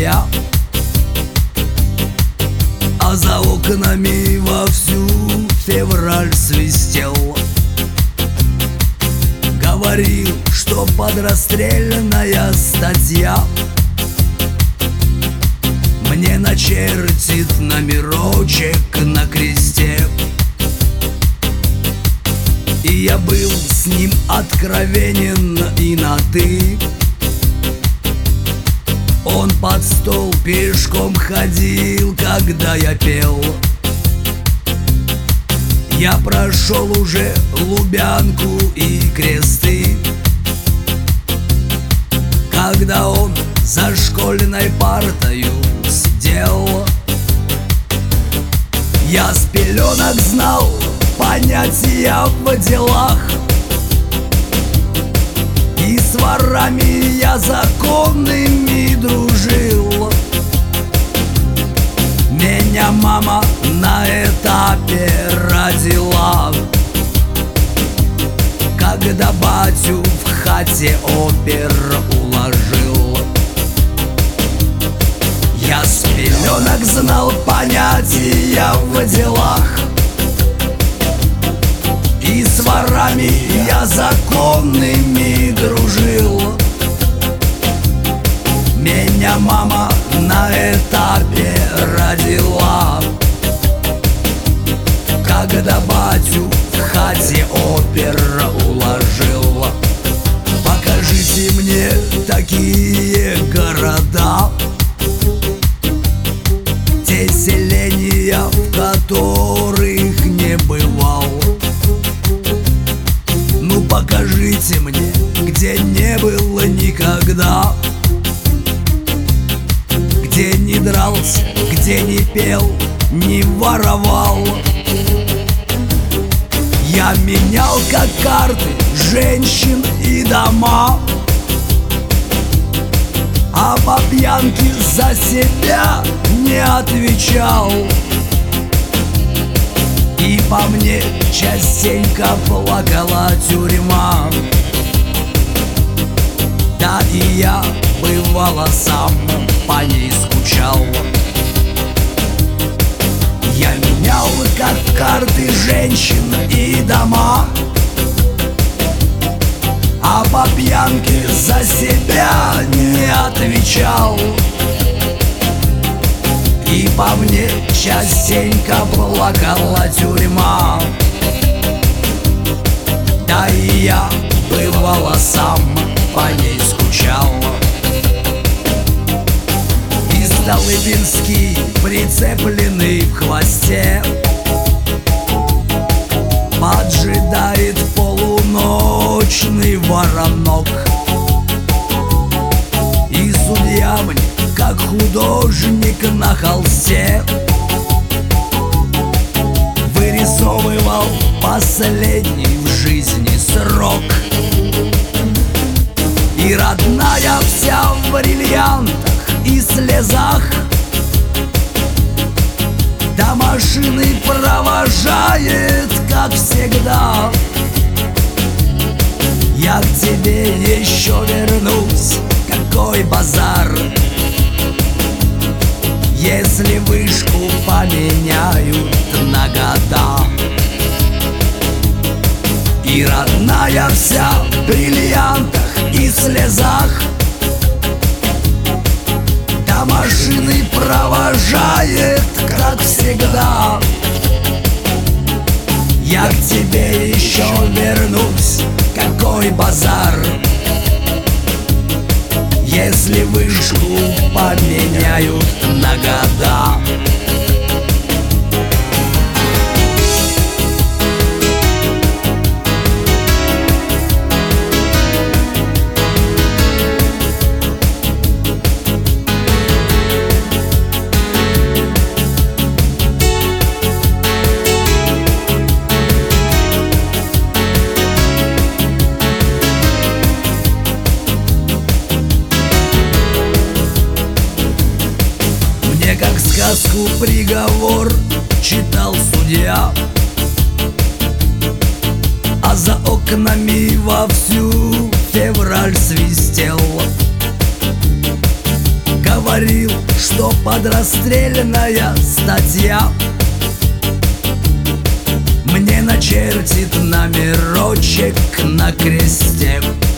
судья, а за окнами вовсю февраль свистел. Говорил, что подрастрельная статья мне начертит номерочек на кресте. И я был с ним откровенен и на «ты». Он под стол пешком ходил, когда я пел. Я прошел уже Лубянку и Кресты, когда он за школьной партою сидел. Я с пеленок знал понятия в делах, и с ворами я законными дружил. Меня мама на этапе родила, когда батю в хате опер уложил. Я с пеленок знал понятия в делах, и с ворами я законными дружил. Меня мама на этапе родила, когда батю в хате опер уложил. Покажите мне такие города, те селения, в которых не бывал. Ну покажите мне, где не было никогда, где не дрался, где не пел, не воровал. Я менял как карты женщин и дома, а по пьянке за себя не отвечал. И по мне частенько плакала тюрьма. Да и я, бывало, сам по ней скучал. Я менял как карты женщин и дома, а по пьянке за себя не отвечал. И по мне частенько плакала тюрьма. Да и я, бывало, сам по ней скучал. И Столыпинский, прицепленный в хвосте, поджидает полуночный воронок. И судья мне, как художник на холсте, вырисовывал последний в жизни срок. И родная вся в бриллиантах и слезах, до машины провожает, как всегда. Я к тебе еще вернусь, какой базар, если вышку поменяют на года. И родная вся в бриллиантах и слезах, до машины провожает, как всегда. Я к тебе еще вернусь, какой базар, если вышку поменяют на года. Как сказку приговор читал судья, а за окнами вовсю февраль свистел. говорил, что подрастрельная статья мне начертит номерочек на кресте.